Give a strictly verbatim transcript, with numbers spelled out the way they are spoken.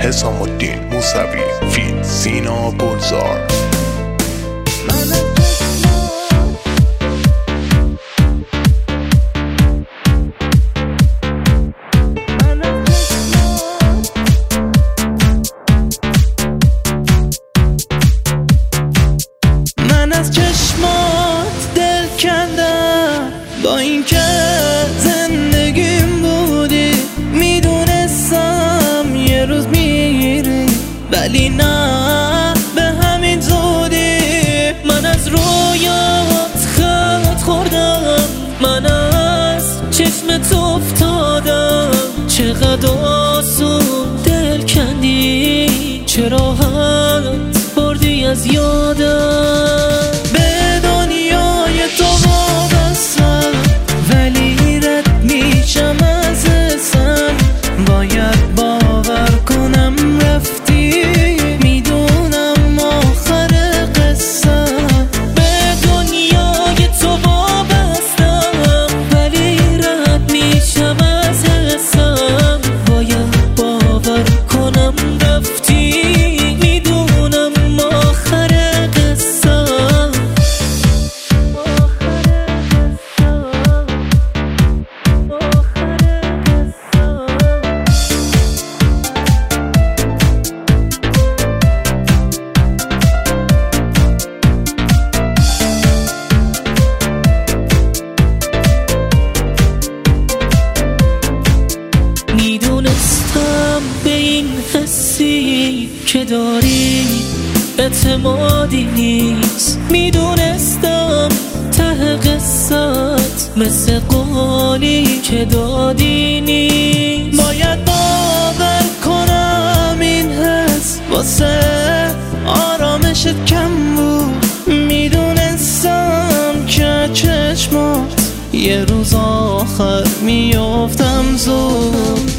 حسام الدین موسوی فیت سینا گلزار. من از چشمات دل کندم، با این که زندگیم بودی میدونستم یه روز میری، ولی نه به همین زودی. من از رویات خط خوردم، من از چشمت افتادم. چقدر آسون دل کندی، چه راحت بردی از یادم. به دنیای تو وابستم، ولی رد میشم از حسم. باید باور کنم رفتی، میدونم آخر قصم. به دنیای تو وابستم، ولی رد میشم از حسم. باید باور کنم رفتی، میدونم آخر قصم. میدونستم به این حسی که داری اعتمادی نیست. میدونستم ته قصت مثل قولی که دادی نیست. باید باور کنم این حس واسه آرامشت کم بود. میدونستم که چشمات یه روز آخر میافتم زود.